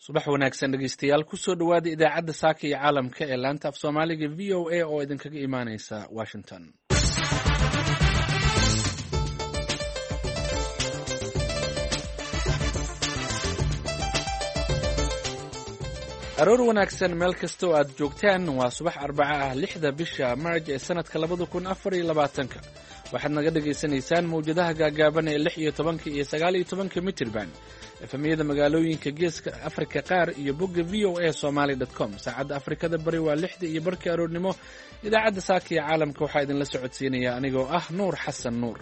subax wanaagsan dhegeystayaal kusoo dhowaada idaacadda saaka iyo caalamka ee laanta af soomaaliga v o a oo idinkaga imaaneysa washington. aroor wanaagsan meel kasta oo aad joogtaan, waa subax arbaca ah 6da bisha maarj ee sanadka 2024. waxaad naga dhagaysanaysaan mawjadaha gaagaaban ee 16 iyo 19 mitirban, efamiyada magaalooyinka geeska afrika qaar iyo bogga voa somali.com. saacadda afrikada bari waa 6 iyo barkii aroornimo. idaacadda saaka iyo caalamka waxaa idinla socodsiinaya anigoo ah nuur xasan nuur.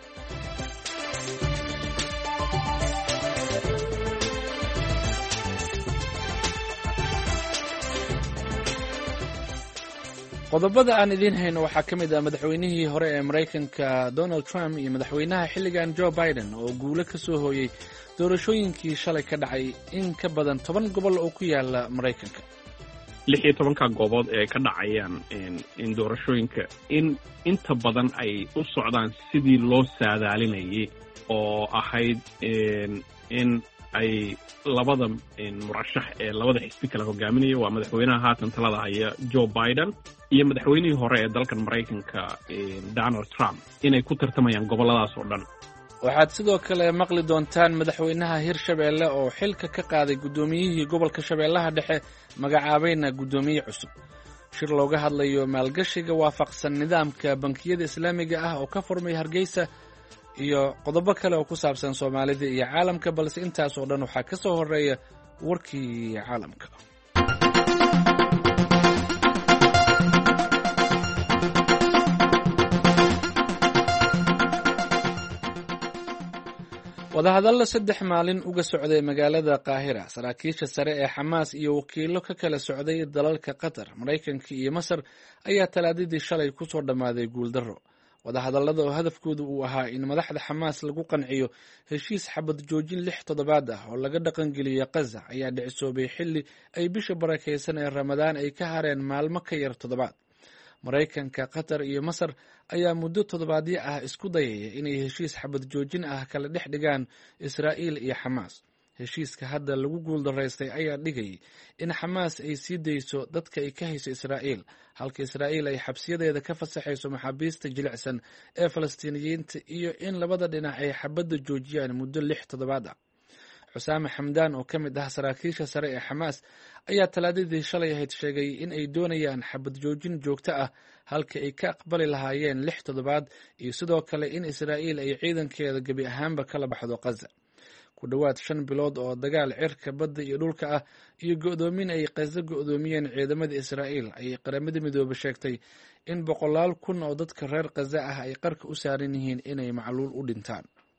qodobada aan idiin hayno waxaa ka mid ah madaxweynihii hore ee maraykanka donald trump iyo madaxweynaha xilligan joe biden oo guulo ka soo hooyey doorashooyinkii shalay ka dhacay in ka badan 10 gobol oo ku yaala maraykanka. 16 goobood ee ka dhacayaan in doorashooyinka inta badan ay u socdaan sidii loo saadaalinayay oo ahayd in ay labada murashax ee labada xisbi kala hogaaminaya waa madaxweynaha haatan talada haya joe biden iyo madaxweynihii hore ee dalkan maraykanka donald trump inay ku tartamayaan gobolladaas oo dhan. waxaad sidoo kale maqli doontaan madaxweynaha hirshabeelle oo xilka ka qaaday guddoomiyihii gobolka shabeellaha dhexe, magacaabayna guddoomiye cusub. shir looga hadlayo maalgashiga waafaqsan nidaamka bankiyada islaamiga ah oo ka furmay hargeysa iyo qodobo kale oo ku saabsan soomaalida iyo caalamka, balse intaas oo dhan waxaa ka soo horeeya warkii caalamka. wadahadallo 3 maalin uga socday magaalada qaahira, saraakiisha sare ee xamaas iyo wakiilo ka kala socday dalalka qatar, maraykanka iyo masar ayaa talaadadii shalay ku soo dhammaaday guuldarro. wadahadallada oo hadafkoodu uu ahaa in madaxda xamaas lagu qanciyo heshiis xabad joojin 6 toddobaad ah oo laga dhaqangeliyo Gaza ayaa dhicisoobay xilli ay bisha barakeysan ee Ramadaan ay ka hareen maalmo ka yar toddobaad. maraykanka, qatar iyo masar ayaa muddo toddobaadyo ah isku dayaya inay heshiis xabad joojin ah kala dhex dhigaan Israa'iil iyo xamaas. heshiiska hadda lagu guuldaraystay ayaa dhigayay in xamaas ay sii dayso dadka ay ka hayso Israa'iil, halka Israa'iil ay xabsiyadeeda ka fasaxayso maxaabiista jilicsan ee Falastiiniyiinta, iyo in labada dhinac ay xabadda joojiyaan muddo 6 toddobaad ah. xusaame xamdaan oo ka mid ah saraakiisha sare ee xamaas ayaa talaadadii shalay ahayd sheegay in ay doonayaan xabad joojin joogto ah halka ay ka aqbali lahaayeen 6 toddobaad, iyo sidoo kale in Israa'iil ay ciidankeeda gebi ahaanba kala baxdo Gaza. ku dhowaad 5 bilood oo dagaal cirka, badda iyo dhulka ah iyo go'doomin ay Gaza go'doomiyeen ciidamada Israa'iil ayay qaramada midoobay sheegtay in 100,000 kun oo dadka reer Gaza ah ay qarka u saaran yihiin inay macluul u dhintaan.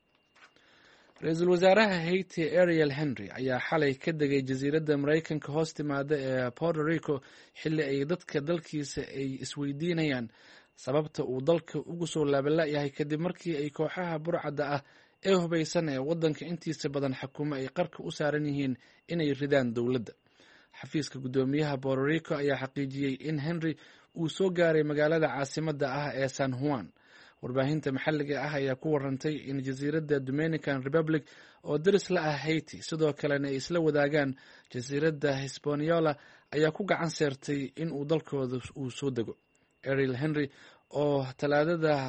ra-iisul wasaaraha Haiti Ariel Henry ayaa xalay ka degay jasiiradda maraykanka hoos timaada ee Puerto Rico xilli ay dadka dalkiisa ay isweydiinayaan sababta uu dalka ugu soo laabanla'yahay kadib markii ay kooxaha burcadda ah ee hubaysan ee waddanka intiisa badan xakumo ay qarka u saaran yihiin inay ridaan dowladda. xafiiska guddoomiyaha Puerto Rico ayaa xaqiijiyey in Henry uu soo gaaray magaalada caasimadda ah ee San Juan. warbaahinta maxalliga ah ayaa ku warantay in jasiiradda Dominican Republic oo daris la ah Haiti sidoo kalena ay isla wadaagaan jasiiradda Hispaniola ayaa ku gacan seertay in uu dalkooda uu soo dego. Ariel Henry oo talada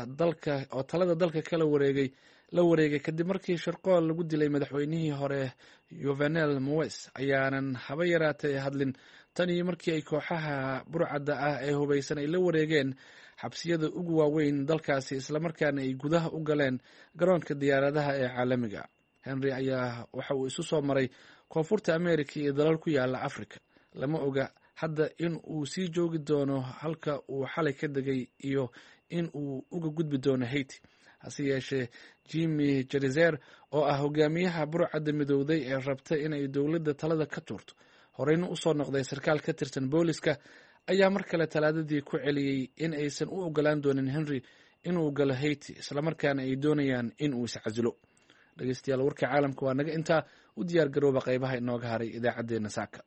dalka la wareegay kadib markii sharqool lagu dilay madaxweynihii hore Jovenel Moise ayaanan haba yaraatay hadlin tan iyo markii ay kooxaha burcadda ah ee hubaysan ay la wareegeen xabsiyada ugu waaweyn dalkaasi, islamarkaana ay gudaha u galeen garoonka diyaaradaha ee caalamiga. Henry ayaa waxa uu isu soo maray koonfurta Ameerika iyo dalal ku yaala Afrika. lama oga hadda in uu sii joogi doono halka uu xalay ka degay iyo in uu uga gudbi doono Haiti. hase yeeshee Jimmy Jarizer oo ah hogaamiyaha burcadda midowday ee rabta inay dowladda talada ka tuurto, horeyna usoo noqday sarkaal ka tirsan booliska, ayaa mar kale talaadadii ku celiyey in aysan u ogolaan doonin Henry inuu galo Haiti, islamarkaana ay doonayaan in uu iscasilo. dhegeystayaal, warka caalamka waa naga intaa. u diyaar garooba qaybaha inooga haray idaacaddeenna saaka.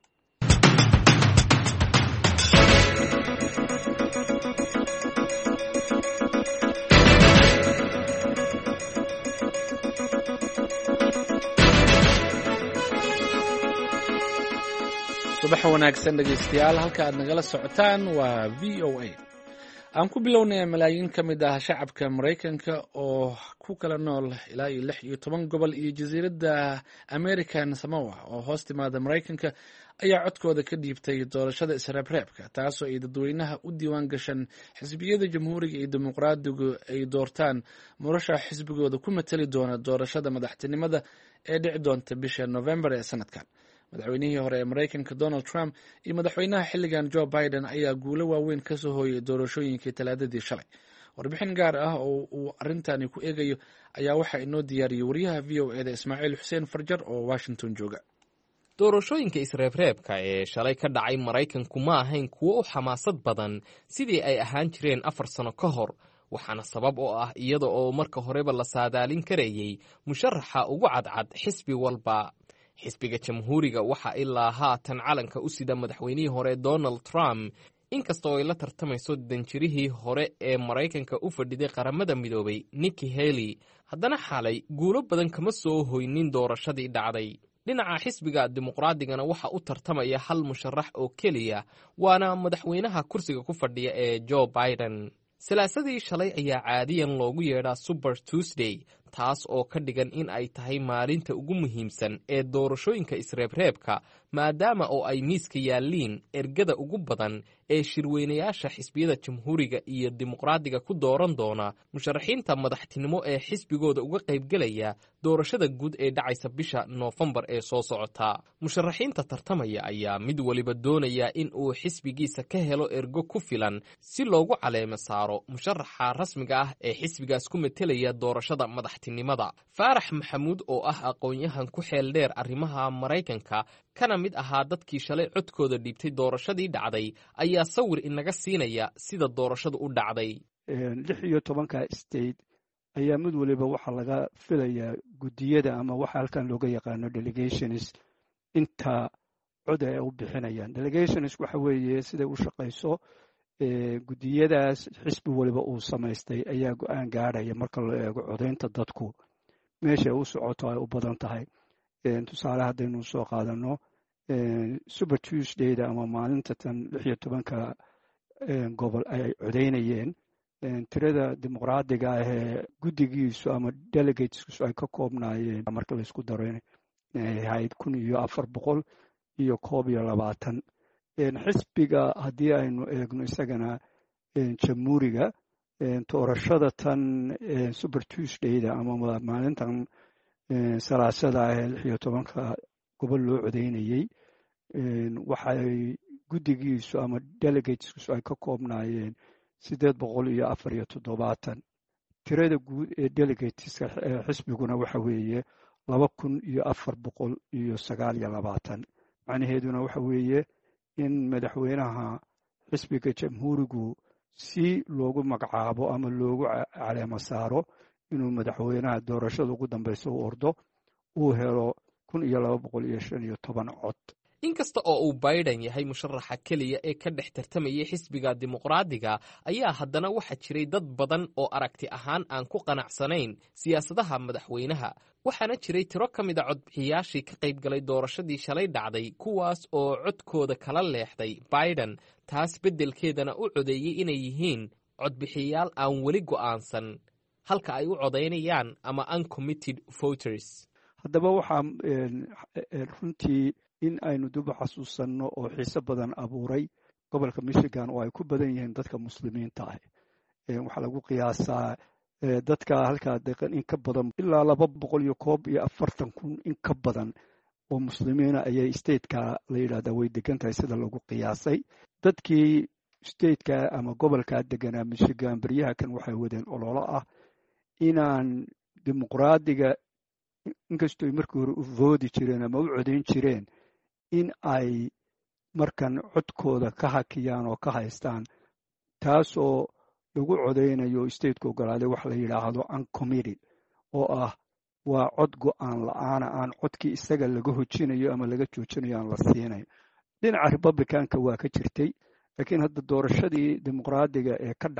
subax wanaagsan dhegaystayaal, halka aad nagala socotaan waa v o a. aan ku bilownay malaayiin ka mid ah shacabka Maraykanka oo ku kala nool ilaa 16 gobol iyo jasiiradda American Samoa oo hoos timaada Maraykanka ayaa codkooda ka dhiibtay doorashada isreebreebka, taasoo ay dadweynaha u diiwaan gashan xisbiyada jamhuuriga iyo dimuqraadigu ay doortaan murashax xisbigooda ku matali doona doorashada madaxtinimada ee dhici doonta bisha November ee sanadkan. madaxweynihii hore ee Maraykanka Donald Trump iyo madaxweynaha xilligan Joe Biden ayaa guulo waaweyn ka soo hooyay doorashooyinkii Talaadadii shalay. warbixin gaar ah oo uu arrintani ku eegayo ayaa waxaa inoo diyaariyey wariyaha v o eda Ismaaciil Xuseen Farjar oo Washington jooga. doorashooyinka isreebreebka ee shalay ka dhacay Maraykanku ma ahayn kuwo u xamaasad badan sidii ay ahaan jireen 4 sano ka hor, waxaana sabab oo ah iyada oo marka horeba la saadaalin karayay musharaxa ugu cadcad xisbi walba. xisbiga jamhuuriga waxa ilaa haatan calanka u sida madaxweynihii hore Donald Trump, inkastoo ay la tartamayso danjirihii hore ee Maraykanka u fadhiday qaramada midoobay Nikki Haley. haddana xalay guulo badan kama soo hoynin doorashadii dhacday. dhinaca xisbiga dimuqraadigana waxa u tartamaya hal musharax oo keliya, waana madaxweynaha kursiga ku fadhiya ee Joe Biden. salaasadii shalay ayaa caadiyan loogu yeedhaa Super Tuesday, taas oo ka dhigan in ay tahay maalinta ugu muhiimsan ee doorashooyinka isreebreebka, maadaama oo ay miiska yaalliin ergada ugu badan ee shirweynayaasha xisbiyada jamhuuriga iyo dimuqraadiga ku dooran doona musharaxiinta madaxtinimo ee xisbigooda uga qaybgelaya doorashada guud ee dhacaysa bisha Noofembar ee soo socota. musharaxiinta tartamaya ayaa mid waliba doonaya in uu xisbigiisa ka helo ergo ku filan si loogu caleemo saaro musharaxa rasmiga ah ee xisbigaas ku metelaya doorashada madaxtinimada. Faarax Maxamuud oo ah aqoon-yahan ku xeel dheer arrimaha Maraykanka kana mid ahaa dadkii shalay codkooda dhiibtay doorashadii dhacday, ayaa sawir inaga siinaya sida doorashadu u dhacday. 16 state ayaa mid waliba waxaa laga filayaa gudiyada ama waxa halkan looga yaqaano delegations inta cod ay u bixinayaan. delegations waxa weeye siday u shaqayso gudiyadaas xisbi waliba uu samaystay ayaa go'aan gaaraya marka loo eego codaynta dadku meesha u socoto ay u badan tahay. tusaale haddaynu soo qaadano Super Tuesday-da ama maalinta tan 16 gobol ay codaynayeen, tirada dimuqraadiga ah ee guddigiisu ama delegateskiisu ay ka koobnaayeen marka la isku daro inay ahayd 1421. xisbiga haddii aynu eegno isagana jamhuuriga, doorashada tan Super Tuesday-da ama maalintan salaasada ah ee 16 gobol loo codaynayey, waxay guddigiisu ama delegateskiisu ay ka koobnaayeen 847. tirada guud ee delegateska xisbiguna waxa weeye 2429. macnaheeduna waxa weeye in madaxweynaha xisbiga jamhuurigu si loogu magacaabo ama loogu caleemo saaro inuu madaxweynaha doorashada ugu dambaysa u ordo uu helo 1215 cod. inkasta oo uu Biden yahay musharaxa keliya ee ka dhex tartamayay xisbiga dimuqraadiga, ayaa haddana waxaa jiray dad badan oo aragti ahaan aan ku qanacsanayn siyaasadaha madaxweynaha. waxaana jiray tiro ka mid a codbixiyaashii ka qaybgalay doorashadii shalay dhacday, kuwaas oo codkooda kala leexday Biden, taas beddelkeedana u codeeyey inay yihiin codbixiyayaal aan weli go'aansan halka ay u codaynayaan ama uncommitted voters. haddaba waxaa runtii in aynu dib u xasuusanno oo xiise badan abuuray gobolka Michigan oo ay ku badan yihiin dadka muslimiinta ah. waxaa lagu qiyaasaa dadka halkaa deeqan in ka badan ilaa 241,000 in ka badan oo muslimiina ayay stateka la yidhaahdaa way degan tahay sida lagu qiyaasay. dadkii stateka ama gobolka deganaa Michigan baryaha kan waxay wadeen ololo ah inaan dimuqraadiga inkastoo ay markii hore u voodi jireen ama u codayn jireen in ay markan codkooda ka hakiyaan oo ka haystaan, taasoo lagu codaynayo stateka ogolaaday wax la yidhaahdo uncommitted oo ah waa cod go'aan la'aana, aan codkii isaga laga hojinayo ama laga joojinayo aan la siinayn. dhinaca Republicanka waa ka jirtay, laakiin hadda doorashadii dimuqraadiga ee ka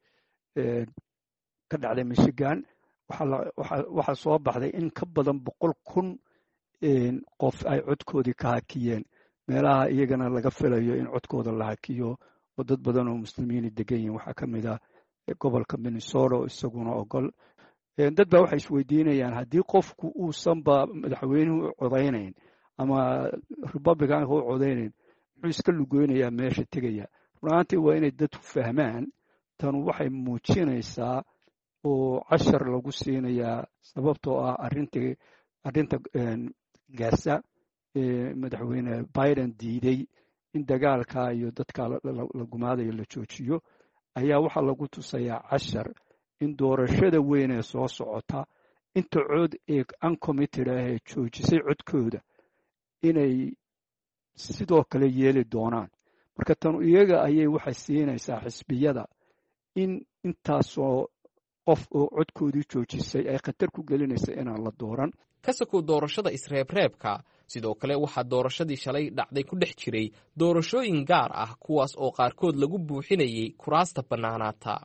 dhacday Michigan waxaa soo baxday in ka badan 100,000 qof ay codkoodii ka hakiyeen. meelaha iyagana laga filayo in codkooda la hakiyo oo dad badan oo muslimiini degan yihiin waxaa ka mid ah gobolka Minnesota oo isaguna ogol. Dad baa waxay isweydiinayaan haddii qofku uusanba madaxweynuhu codaynayn ama Republicanka u codaynayn muxuu iska lugoynayaa meesha tegaya. Runtii waa inay dadku fahmaan tan waxay muujinaysaa oo cashar lagu siinayaa sababtoo ah arrinta Gaza madaxweyne Biden diiday in dagaalka iyo dadka la gumaadayo la joojiyo ayaa waxaa lagu tusayaa cashar in doorashada weyn ee soo socota inta cod ee uncommitted ah ee joojisay codkooda inay sidoo kale yeeli doonaan. Marka tan iyaga ayay waxay siinaysaa xisbiyada in intaasoo qof oo codkoodii joojisay ay khatar ku gelinaysa inaan la dooran. ka sokow doorashada isreebreebka sidoo kale waxaa doorashadii shalay dhacday ku dhex jiray doorashooyin gaar ah kuwaas oo qaarkood lagu buuxinayay kuraasta bannaanaata.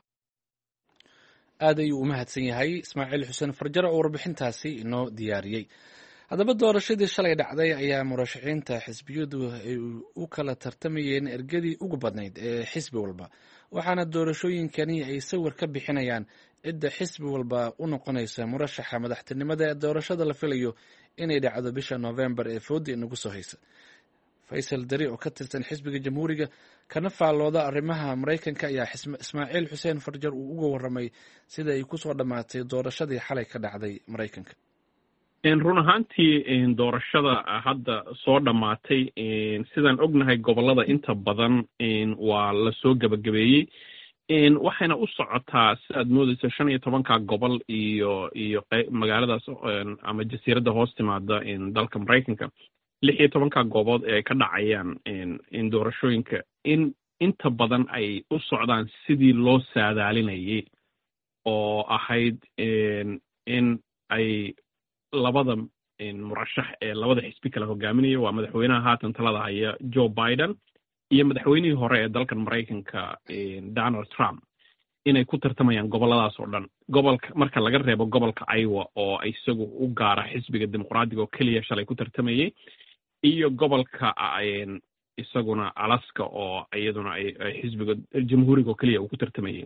aad ayuu u mahadsan yahay Ismaaciil Xuseen Farjar oo warbixintaasi inoo diyaariyey. haddaba doorashadii shalay dhacday ayaa murashaxiinta xisbiyadu ay u kala tartamayeen ergadii ugu badnayd ee xisbi walba, waxaana doorashooyinkani ay sawir ka bixinayaan cidda xisbi walba u noqonaysa murashaxa madaxtinimada ee doorashada la filayo inay dhacdo bisha November ee fowdi inagu soo haysa. Faysal Dari oo ka tirsan xisbiga Jamhuuriga kana faallooda arrimaha Mareykanka ayaa Ismaaciil Xuseen Farjar uu uga warramay sida ay ku soo dhamaatay doorashadii xalay ka dhacday Mareykanka. run ahaantii doorashada hadda soo dhammaatay sidaan ognahay gobollada inta badan waa la soo gabagabeeyey waxayna u socotaa sidaad moodaysa 15 gobol iyo magaaladaas ama jasiiradda hoos timaada dalka Mareykanka 16 gobood ee ka dhacayaan doorashooyinka inta badan ay u socdaan sidii loo saadaalinayay oo ahayd in ay labada murashax ee labada xisbi kala hogaaminaya waa madaxweynaha haatan talada haya Joe Biden iyo madaxweynihii hore ee dalkan Mareykanka Donald Trump inay ku tartamayaan goboladaas oo dhan. gobolka marka laga reebo gobolka Iowa oo isagu u gaara xisbiga dimuqraadiga oo kaliya shalay ku tartamayay iyo gobolka isaguna Alaska oo iyaduna ay xisbiga jamhuuriga oo kaliya ku tartamayay.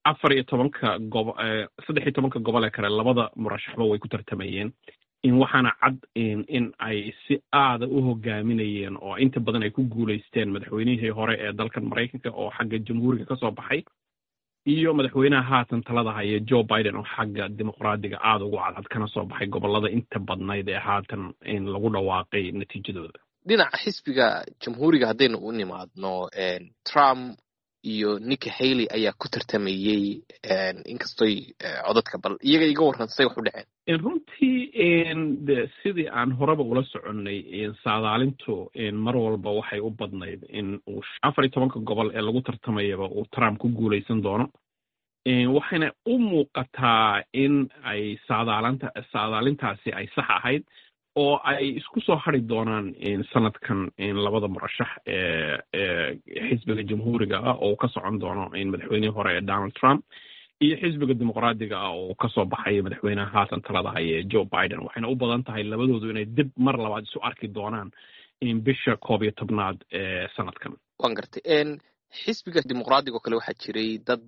13 gobol ee kale labada murashaxba way ku tartamayeen waxaana cad in ay si aad u hogaaminayeen oo inta badan ay ku guuleysteen madaxweynihii hore ee dalkan Mareykanka oo xagga jamhuuriga ka soo baxay iyo madaxweynaha haatan talada haya Joe Biden oo xagga dimuqraadiga aad ugu cadcad kana soo baxay gobolada inta badnayd ee haatan lagu dhawaaqay natiijadooda. dhinaca xisbiga jamhuuriga haddaynu u nimaadno Trump iyo Nikki Haley ayaa ku tartamayay inkastoy codadka bal iyaga iga warransay wax u dhaceen. runtii sidii aan horeba ula soconnay saadaalintu mar walba waxay u badnayd in 14 gobol ee lagu tartamayaba uu Trump ku guuleysan doono. waxayna u muuqataa in ay saadaalintaasi ay sax ahayd oo ay isku soo hari doonaan sanadkan labada murashax ee xisbiga jamhuuriga ah oo ka socon doono madaxweynihii hore ee Donald Trump iyo xisbiga dimuqraadiga ah oo ka soo baxay madaxweynaha haatan talada haya Joe Biden. waxayna u badan tahay labadoodu inay dib mar labaad isu arki doonaan bisha 11 ee sanadkan. waan gartay xisbiga dimuqraadiga oo kale waxaa jiray dad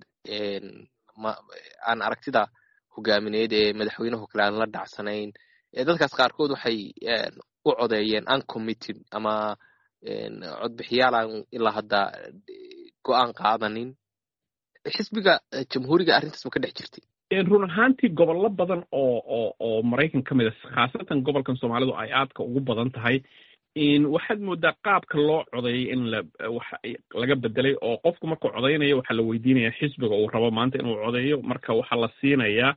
aan aragtida hogaamineed ee madaxweynaha kale aan la dhacsanayn. dadkaas qaarkood waxay u codeeyeen uncommitted ama codbixiyaal aan ilaa hadda go'aan qaadanin. xisbiga jamhuuriga arrintaas ma ka dhex jirtay? run ahaantii gobollo badan oo Mareykan ka mid ah khaasatan gobolkan Soomaalidu ay aadka ugu badan tahay waxaad moodaa qaabka loo codeeyay in laga bedelay oo qofku markuu codeynayo waxaa la weydiinayaa xisbiga uu rabo maanta inuu codeeyo marka waxaa la siinayaa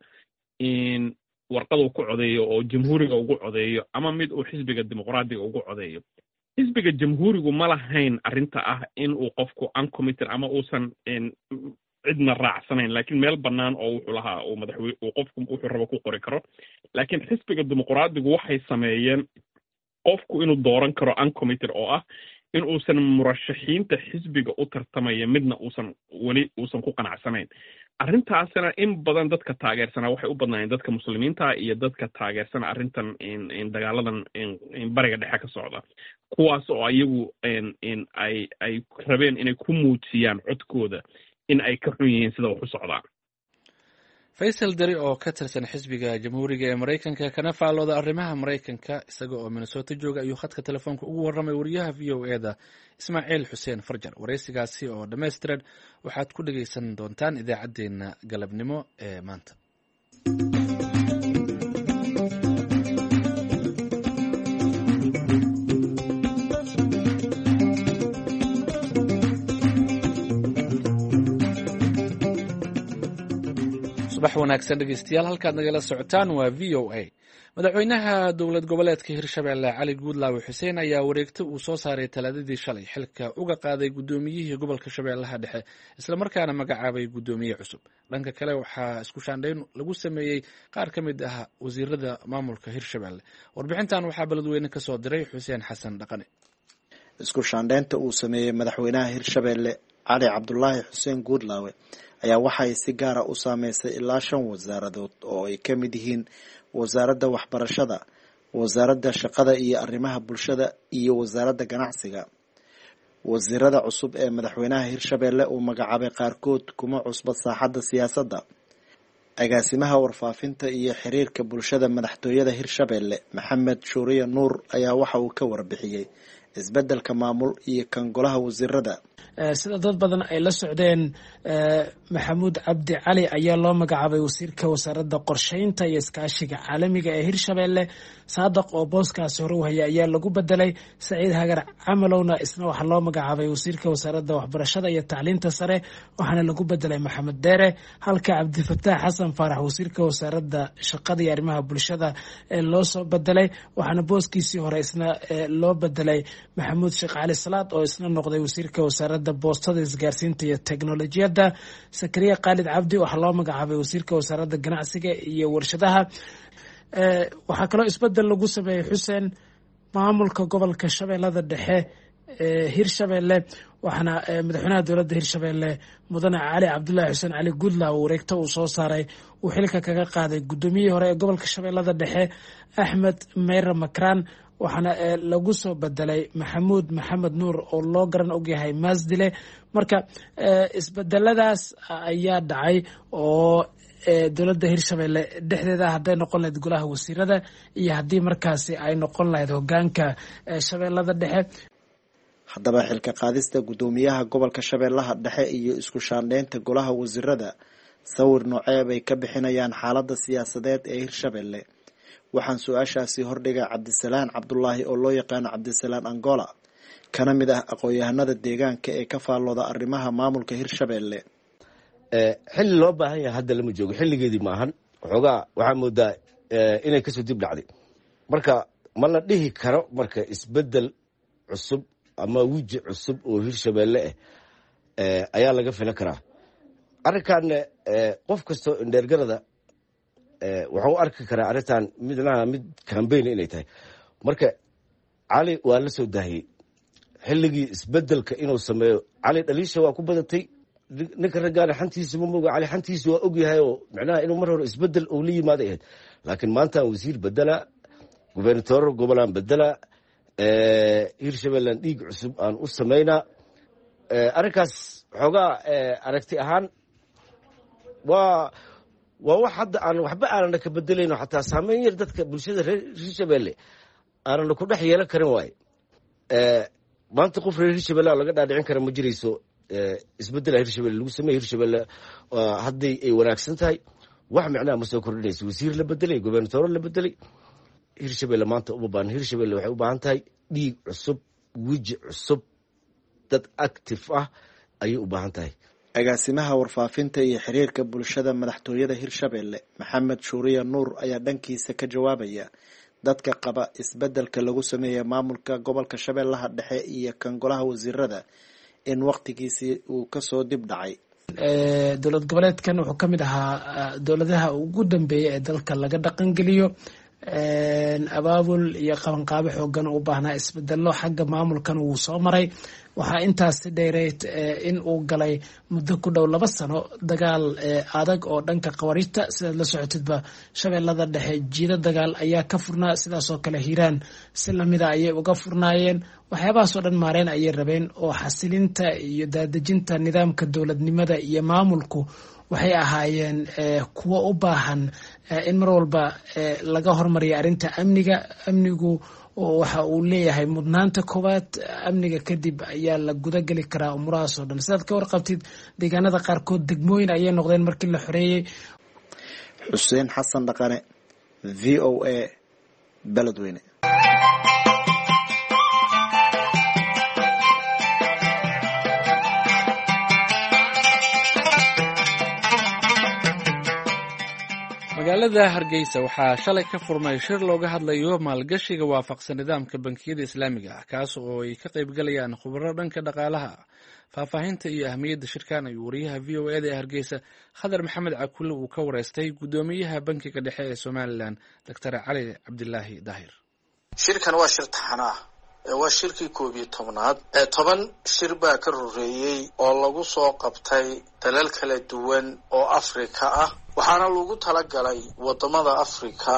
warqad uu ku codeeyo oo jamhuuriga ugu codeeyo ama mid uu xisbiga dimuqraadiga ugu codeeyo. xisbiga jamhuurigu ma lahayn arrinta ah in uu qofku uncommitted ama uusan cidna raacsanayn laakiin meel bannaan oo wuxuu lahaa uu qofku wuxuu rabo ku qori karo. laakiin xisbiga dimuqraadigu waxay sameeyeen qofku inuu dooran karo uncommitted oo ah in uusan murashaxiinta xisbiga u tartamaya midna uusan ku qanacsanayn. arrintaasna in badan dadka taageersanaa waxay u badnaayeen dadka muslimiinta iyo dadka taageersana arrintan dagaaladan bariga dhexe ka socda, kuwaas oo iyagu ay rabeen inay ku muujiyaan codkooda in ay ka xun yihiin sida wax u socdaan. faysal dari oo ka tirsan xisbiga jamhuuriga ee maraykanka kana faallooda arrimaha maraykanka isaga oo minnesota jooga ayuu khadka telefoonka ugu warramay wariyaha v o eda ismaaciil xuseen farjar. waraysigaasi oo dhammaystiran waxaad ku dhegaysan doontaan idaacaddeenna galabnimo ee maanta. subax wanaagsan dhegeystayaal, halkaad nagala socotaan waa v o a. madaxweynaha dowlad goboleedka hirshabelle cali guudlaawe xuseen ayaa wareegto uu soo saaray talaadadii shalay xilka uga qaaday guddoomiyihii gobolka shabeellaha dhexe islamarkaana magacaabay guddoomiye cusub. dhanka kale waxaa isku shaandhayn lagu sameeyey qaar ka mid ah wasiirada maamulka hirshabelle. warbixintan waxaa beledweyne ka soo diray xuseen xasan dhaqane. isku shaandhaynta uu sameeyey madaxweynaha hirshabelle cali cabdulaahi xuseen guudlaawe ayaa waxay si gaara u saameysay ilaa 5 wasaaradood oo ay ka mid yihiin wasaaradda waxbarashada, wasaaradda shaqada iyo arrimaha bulshada iyo wasaaradda ganacsiga. wasiirada cusub ee madaxweynaha hirshabelle uu magacaabay qaarkood kuma cusba saaxadda siyaasadda. agaasimaha warfaafinta iyo xiriirka bulshada madaxtooyada hirshabelle maxamed shuuriye nuur ayaa waxa uu ka warbixiyey isbeddelka maamul iyo kan golaha wasiirada. sida dad badan ay la socdeen, maxamuud cabdi cali ayaa loo magacaabay wasiirka wasaaradda qorsheynta iyo iskaashiga caalamiga ee hirshabelle. saadaq oo booskaasi hore u haya ayaa lagu bedelay. saciid hagar camalowna isna waxaa loo magacaabay wasiirka wasaaradda waxbarashada iyo tacliinta sare, waxaana lagu bedelay maxamed deere. halka cabdifataax xasan faarax wasiirka wasaaradda shaqada iyo arrimaha bulshada loo soo bedelay, waxaana booskiisii hore isna loo bedelay maxamuud sheekh cali salaad oo isna noqday wasiirka wasaaradda boostada, isgaarsiinta iyo teknolojiyadda. sakariya khaalid cabdi waxaa loo magacaabay wasiirka wasaaradda ganacsiga iyo warshadaha. waxaa kaloo isbedel lagu sameeyey xuseen maamulka gobolka shabeellada dhexe ee hirshabelle, waxaana madaxweynaha dowladda hirshabelle mudane cali cabdulaahi xuseen cali guudlaawe wareegto uu soo saaray uu xilka kaga qaaday guddoomiyihii hore ee gobolka shabeellada dhexe axmed meyre makraan, waxaana lagu soo bedelay maxamuud maxamed nuur oo loo garan ogyahay maasdile. marka isbedeladaas ayaa dhacay oo dowladda hirshabelle dhexdeeda hadday noqon lahayd golaha wasiirada iyo haddii markaasi ay noqon lahayd hogaanka shabeellada dhexe. haddaba xilka qaadista guddoomiyaha gobolka shabeellaha dhexe iyo isku shaandhaynta golaha wasiirada sawir noocee bay ka bixinayaan xaaladda siyaasadeed ee hirshabelle? waxaan su-aashaasi hordhigay cabdisalaan cabdulaahi oo loo yaqaano cabdisalaan angola, kana mid ah aqoon-yahanada deegaanka ee ka faallooda arrimaha maamulka hirshabelle. xilli loo baahan yahay hadda lama joogo, xilligeedii maahan. waxoogaa waxaa moodaa inay kasoo dib dhacday. marka ma la dhihi karo marka isbedel cusub ama wiji cusub oo hirshabelle ah ayaa laga filan karaa. arrinkan qof kastoo indheergarada waxa u arki karaa arrintan mid cambayn inay tahay. marka cali waa la soo daahiyey xilligii isbedelka inuu sameeyo. cali dhaliisha waa ku badatay. ninka raggaana xantiisa ma moga. cali xantiisa waa ogyahay oo micnaha inuu mar hore isbedel uu la yimaaday ahayd. laakiin maantaan wasiir bedela, gubernatoor gobolaan bedela, hirshabellan dhiig cusub aan u samaynaa. arrinkaas xoogaa aragti ahaan waa wax hadda aan waxba aanana ka bedelayno, xataa saameyn yar dadka bulshada reer hirshabelle aanana ku dhex yeelan karin waaye. maanta qof reer hirshabelle laga dhaadhicin kara ma jirayso. isbedela hirshabelle lagu sameeye hirshabelle hadday ay wanaagsan tahay wax micnaha ma soo kordhinayso. wasiir la bedelay, gobernatooro la bedelay. hirshabelle maanta uma baahan. hirshabelle waxay u baahan tahay dhiig cusub, weji cusub, dad active ah ayay u baahan tahay. agaasimaha warfaafinta iyo xiriirka bulshada madaxtooyada hirshabelle maxamed shuuriye nuur ayaa dhankiisa ka jawaabaya dadka qaba isbedelka lagu sameeyey maamulka gobolka shabeellaha dhexe iyo kan golaha wasiirada in waqtigiisii uu kasoo dib dhacay. dowlad goboleedkan wuxuu ka mid ahaa dowladaha ugu dambeeya ee dalka laga dhaqangeliyo. abaabul iyo qabanqaabo xoogan u baahnaa isbedelo xagga maamulkan wuu soo maray. waxaa intaasi dheereed in uu galay muddo ku dhow 2 sano dagaal adag oo dhanka khawaarijta. sidaad la socotidba shabeellada dhexe jiida dagaal ayaa ka furnaa, sidaasoo kale hiiraan si lamida ayay uga furnaayeen. waxyaabahaasoo dhan maareen ayay rabeen oo xasilinta iyo daadejinta nidaamka dowladnimada iyo maamulku waxay ahaayeen kuwo u baahan in mar walba laga hormariyo arrinta amnigu waxa uu leeyahay mudnaanta koowaad. amniga kadib ayaa la gudageli karaa umurahaasoo dhan. sidaad ka warqabtid deegaanada qaarkood degmooyin ayay noqdeen markii la xoreeyey. xuseen xasan dhaqane, v o a, beledweyne. magaalada Hargeysa waxaa shalay ka furmay shir looga hadlayo maalgashiga waafaqsan nidaamka bankiyada islaamiga ah, kaas oo ay ka qaybgalayaan khubaro dhanka dhaqaalaha. faahfaahinta iyo ahmiyadda shirkan ayuu wariyaha v o eda ee Hargeysa Khadar Maxamed Cakulle uu ka wareystay gudoomiyaha bankiga dhexe ee Somaliland Dr. Cali Cabdilaahi Daahir. shirkan waa shir taxana ah, waa shirkii 11aad. 10 shir baa ka horeeyay oo lagu soo qabtay dalal kala duwan oo Afrika ah, waxaana lagu talagalay wadamada Afrika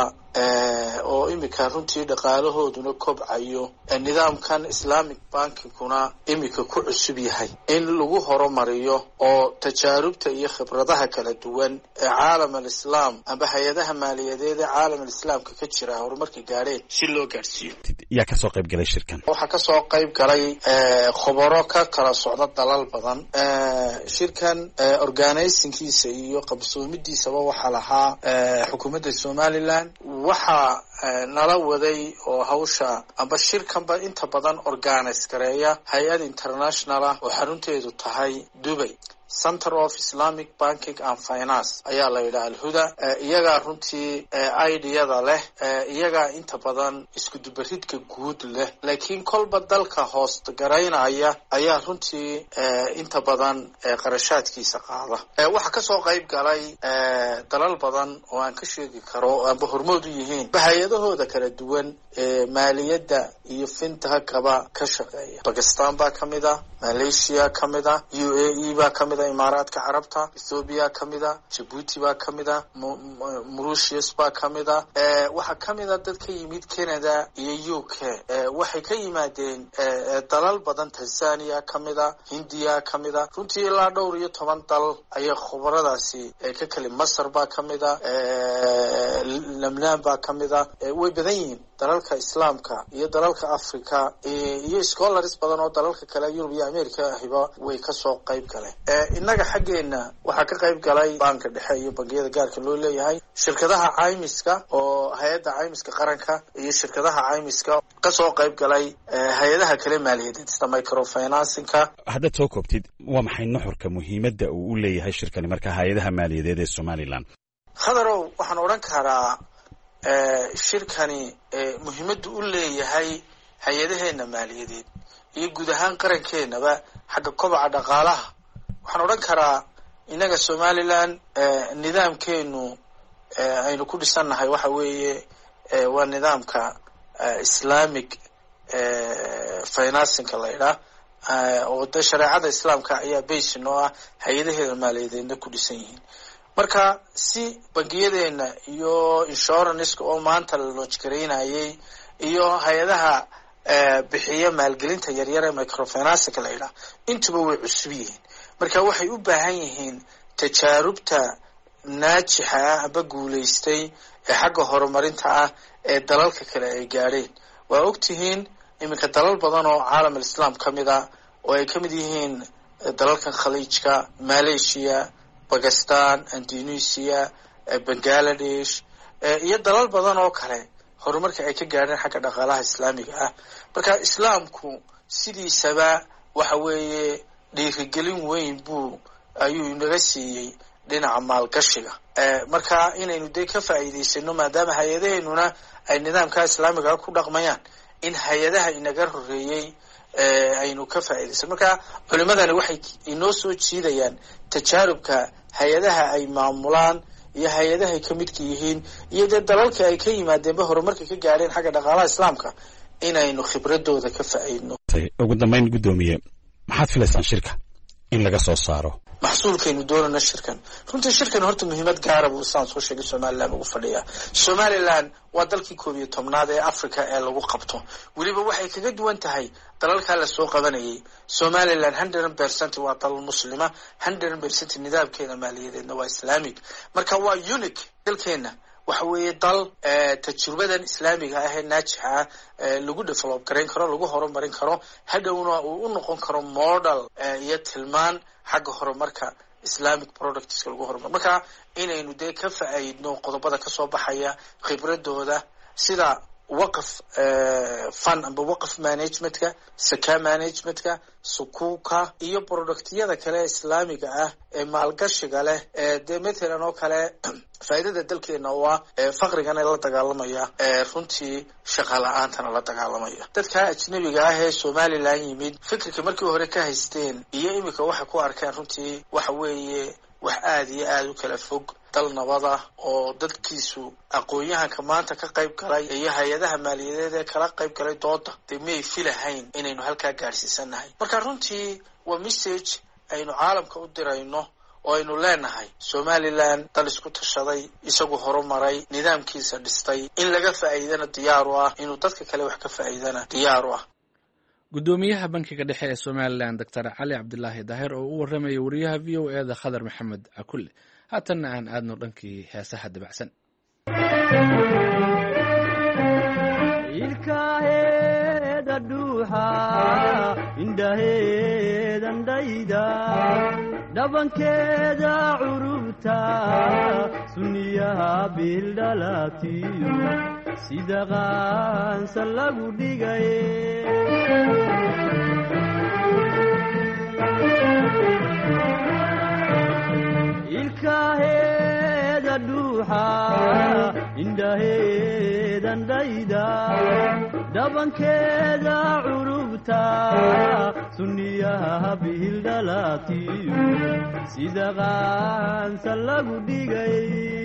oo imika runtii dhaqaalahooduna kobcayo. nidaamkan Islamic bankinguna imika ku cusub yahay in lagu horumariyo oo tajaarubta iyo khibradaha kala duwan ee caalamka islaam amba hay'adaha maaliyadeed ee caalamka islaamka ka jira horumarka gaareen si loo gaarsiiyo. yaa ka soo qayb galay shirkan? waxaa ka soo qayb galay khubaro ka kala socda dalal badan. shirkan organizingkiisa iyo qabsoomidiisaba waxaa lahaa xukuumadda Somaliland. waxaa nala waday oo hawsha amba shirkanba inta badan organize gareeya hay-ad international ah oo xarunteedu tahay Dubai, Center of Islamic Banking and Finance ayaa la yidhaha Al-Huda. iyagaa runtii ideyada leh, iyagaa inta badan isku dubaridka guud leh, laakiin kolba dalka hoosta garaynaya ayaa runtii inta badan qarashaadkiisa qaada. waxaa kasoo qayb galay dalal badan oo aan ka sheegi karo amba hormood u yihiin hay-adahooda kala duwan ee maaliyadda iyo fintahkaba ka shaqeeya. Pakistan baa kamid ah, Malaysia kamid ah, UAE baa kamid ah, Imaaraadka Carabta, Ethiopia kamid ah, Djibouti baa kamid ah, Mauritius baa kamid ah. waxaa kamid ah dad ka yimid Canada iyo UK. waxay ka yimaadeen dalal badan, Tanzania kamid ah, Hindiya kamid ah. runtii ilaa dhowr iyo 10 dal ayay khubaradaasi ka kale. Masar baa kamid ah, Lebanon baa kamid ah. way badan yihiin dalalka islaamka iyo dalalka Afrika iyo scholars badan oo dalalka kale Yurub iyo America ahiba way ka soo qayb galeen. innaga xaggeena waxaa ka qayb galay banka dhexe iyo bangiyada gaarka loo leeyahay, shirkadaha caymiska oo hay'adda caymiska qaranka iyo shirkadaha caymiska ka soo qayb galay hay'adaha kale maaliyadeed sida microfinance-ka. haddaad soo koobtid, waa maxay nuxurka muhiimadda uu u leeyahay shirkani marka hay'adaha maaliyadeed ee Somaliland? Khadarow, waxaan odhan karaa shirkani muhiimaddu u leeyahay hay-adaheena maaliyadeed iyo guud ahaan qarankeenaba xagga kobaca dhaqaalaha. waxaan odhan karaa inaga Somaliland nidaamkeenu aynu ku dhisannahay waxa weeye waa nidaamka Islamic financing la yidhaah, oo shareecada islaamka ayaa base noo ah, hay-adaheena maaliyadeedna ku dhisan yihiin. marka si bangiyadeena iyo insurance oo maanta la launch gareynayay iyo hay-adaha bixiya maalgelinta yaryar ee microfinance la yidhaah intuba way cusub yihiin. marka waxay u baahan yihiin tajaarubta naajixa ah aba guulaystay ee xagga horumarinta ah ee dalalka kale ay gaadheen. waa ogtihiin iminka dalal badan oo caalamul islaam ka mid ah oo ay ka mid yihiin dalalkan khaliijka, Malaysia, Pakistan, Indonesia, Bangladesh iyo dalal badan oo kale horumarka ay ka gaadheen xagga dhaqaalaha islaamiga ah. marka islaamku sidiisaba waxa weeye dhiirigelin weyn ayuu inaga siiyey dhinaca maalgashiga. marka inaynu dee ka faa'iidaysano maadaama hay-adaheenuna ay nidaamka islaamiga ku dhaqmayaan, in hay-adaha inaga horeeyey aynu ka faa'iidaysano. marka culimadani waxay inoo soo jiidayaan tajaarubka hay-adaha ay maamulaan iyo hay-adahay ka midka yihiin iyo dee dalalka ay ka yimaadeenba horumarka ka gaadheen xagga dhaqaalaha islaamka inaynu khibradooda ka faa'iidno. ugu dambayn guddoomiye maxaad filaysaan shirka in laga soo saaro maxsuulkaynu doonana shirkan? runtii shirkan horta muhiimad gaara buu saan soo sheegay somalilan ugu fadhiyaa. somalilan waa dalkii 11aad ee africa ee lagu qabto, weliba waxay kaga duwan tahay dalalkaa lasoo qabanayay. somalilan 100% waa dal muslima, 100% nidaamkeena maaliyadeedna waa islaamic, marka waa unique dalkeena. waxa weeye dal tajrubadan islaamiga ah ee naajixa ah lagu develop garayn karo, lagu horumarin karo, hadhowna uu u noqon karo model iyo tilmaan xagga horumarka islamic productska lagu horumar. marka inaynu dee ka faa'iidno qodobada kasoo baxaya, khibradooda sida waqf fund amba waqf managementka, saka managementka, sukuuka iyo productyada kale islaamiga ah ee maalgashiga leh dee matalan oo kale faa'iidada dalkeena oo ah faqrigana la dagaalamaya, runtii shaqa la-aantana la dagaalamaya. dadka ajnabiga ah ee somalilan yimid fikirka markii hore ka haysteen iyo imika waxay ku arkeen runtii waxa weeye wax aad iyo aad u kala fog. dal nabad ah oo dadkiisu aqoon-yahanka maanta ka qayb galay iyo hay-adaha maaliyadeed ee kala qayb galay dooda dee may filahayn inaynu halkaa gaadhsiisanahay. marka runtii waa message aynu caalamka u dirayno oo aynu leenahay somalilan dal isku tashaday, isagu horumaray, nidaamkiisa dhistay, in laga faa'iidana diyaar u ah, inuu dadka kale wax ka faa'iidana diyaar u ah. guddoomiyaha bankiga dhexe ee somalilan doctor cali cabdilaahi daahir oo u warramaya wariyaha v o eda khadar maxamed cakulle. haatanna aan aadno dhankii heesaha dabacsan. ilkaheeda dhuuxa indhaheedan dhayda dhabankeeda curubta sunniyaha bildhalatiyo sida qaansa lagu dhigay ilkaheeda dhuuxa indhaheedan dhayda dhabankeeda curubta sunniyaha bildhalatiyo sida qaansa lagu dhigay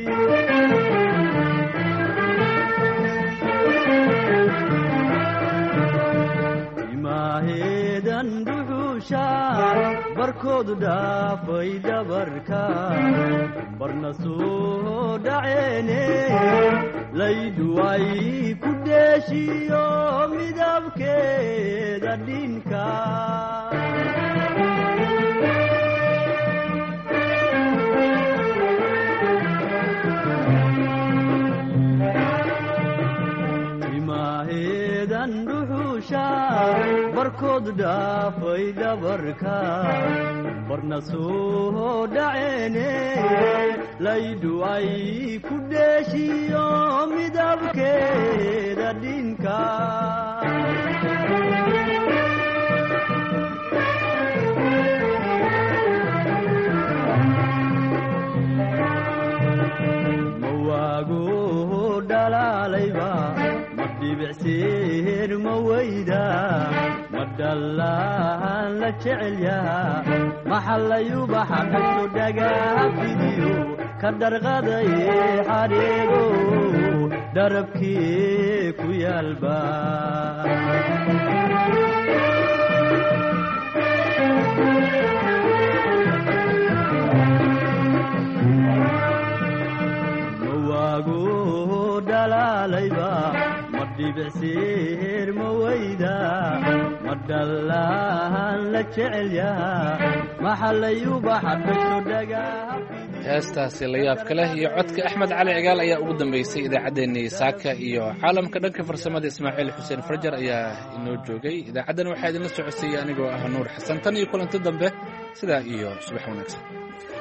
imaheedan dhuxusha barkood dhaafay dhabarka barna soo dhaceene laydu ay ku dheeshiyo midabkeeda dhinka imaheedan dhuxusha barkood dhaafay dhabarka barna soo dhaceene laydu ay ku dheeshiyo midabkeeda dhinka mawaago dhalaalayba ma dhibicseer ma weyda ma dhallaan la jecel yaha maxallayubaxa dhagto dhagaa fidiyo ka dharqaday xadheego dharabkii ku yaalba mawaago dhalaalayba ma dhibicseer ma weyda ma dhallaan la jecel yaha maxallayubaxa dhagto dhagaa heestaasi la yaabka leh iyo codka axmed cali cigaal ayaa ugu dambeysay idaacaddeenii saaka iyo caalamka. dhanka farsamada ismaaciil xuseen farjar ayaa inoo joogay. idaacaddan waxaa idinla socodsiiyey anigoo ah nuur xasan. tan iyo kulanti dambe sidaa iyo subax wanaagsan.